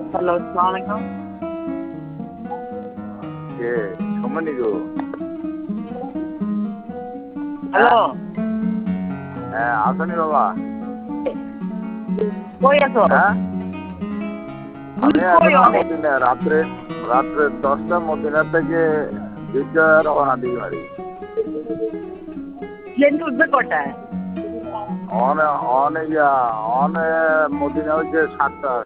Hello, আসসালামু আলাইকুম। কে সোমানি গো? Hello, হ্যাঁ আসনি বাবা। কই আছো? হ্যাঁ আমি কই এখন অনেক? মদিনা রাত্রে রাত্রে 10টা মদিনা থেকে দিঘা রওনা দিই বাড়ি। প্লেন উঠবে কটায়? অনে অনে মদিনা হচ্ছে 7টা